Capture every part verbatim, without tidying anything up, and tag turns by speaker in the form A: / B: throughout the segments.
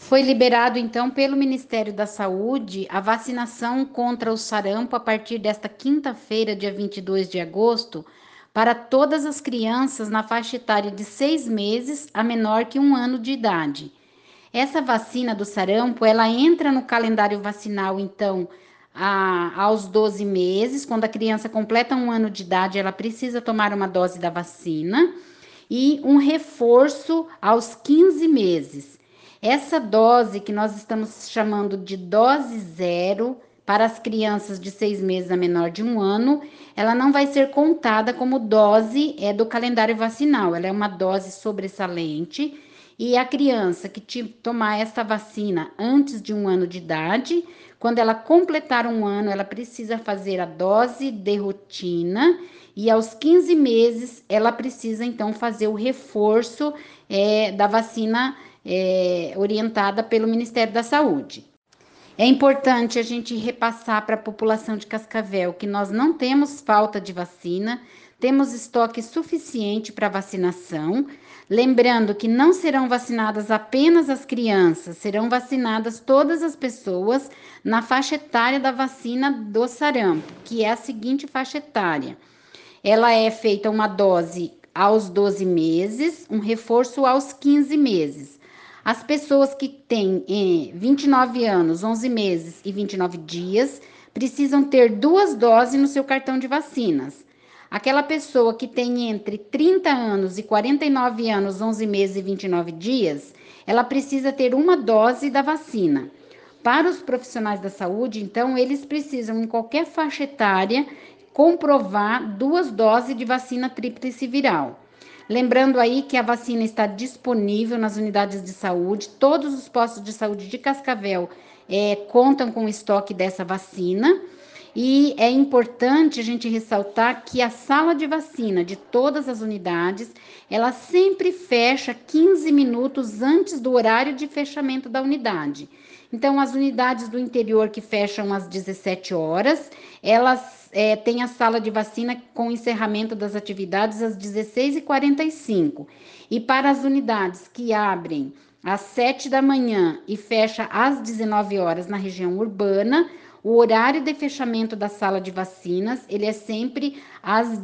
A: Foi liberado, então, pelo Ministério da Saúde a vacinação contra o sarampo a partir desta quinta-feira, dia vinte e dois de agosto, para todas as crianças na faixa etária de seis meses a menor que um ano de idade. Essa vacina do sarampo, ela entra no calendário vacinal, então, a- aos doze meses. Quando a criança completa um ano de idade, ela precisa tomar uma dose da vacina e um reforço aos quinze meses. Essa dose que nós estamos chamando de dose zero para as crianças de seis meses a menor de um ano, ela não vai ser contada como dose é, do calendário vacinal. Ela é uma dose sobressalente e a criança que te, tomar essa vacina antes de um ano de idade, quando ela completar um ano, ela precisa fazer a dose de rotina e aos quinze meses ela precisa então fazer o reforço é, da vacina é, orientada pelo Ministério da Saúde. É importante a gente repassar para a população de Cascavel que nós não temos falta de vacina, temos estoque suficiente para vacinação. Lembrando que não serão vacinadas apenas as crianças, serão vacinadas todas as pessoas na faixa etária da vacina do sarampo, que é a seguinte faixa etária: ela é feita uma dose aos doze meses, um reforço aos quinze meses. As pessoas que têm eh, vinte e nove anos, onze meses e vinte e nove dias precisam ter duas doses no seu cartão de vacinas. Aquela pessoa que tem entre trinta anos e quarenta e nove anos, onze meses e vinte e nove dias, ela precisa ter uma dose da vacina. Para os profissionais da saúde, então, eles precisam, em qualquer faixa etária, comprovar duas doses de vacina tríplice viral. Lembrando aí que a vacina está disponível nas unidades de saúde, todos os postos de saúde de Cascavel é, contam com estoque dessa vacina. E é importante a gente ressaltar que a sala de vacina de todas as unidades, ela sempre fecha quinze minutos antes do horário de fechamento da unidade. Então, as unidades do interior que fecham às dezessete horas, elas é, têm a sala de vacina com encerramento das atividades às dezesseis e quarenta e cinco. E para as unidades que abrem às sete da manhã e fecha às dezenove horas na região urbana, o horário de fechamento da sala de vacinas, ele é sempre às,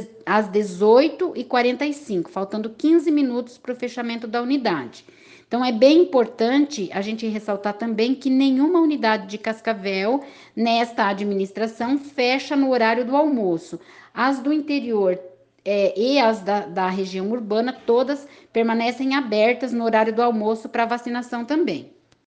A: dezoito e quarenta e cinco, faltando quinze minutos para o fechamento da unidade. Então, é bem importante a gente ressaltar também que nenhuma unidade de Cascavel, nesta administração, fecha no horário do almoço. As do interior é, e as da, da região urbana, todas permanecem abertas no horário do almoço para vacinação também.